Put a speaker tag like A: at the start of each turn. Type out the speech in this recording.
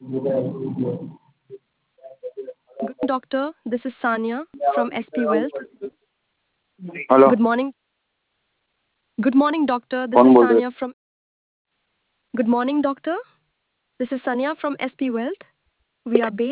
A: Good morning, doctor. This is Sanya from SP Wealth.
B: Hello.
A: Good morning. Good morning, doctor. This
B: कौन
A: is
B: बोल रहे?
A: Sanya from. Good morning, doctor. This is Sanya from SP Wealth. We are based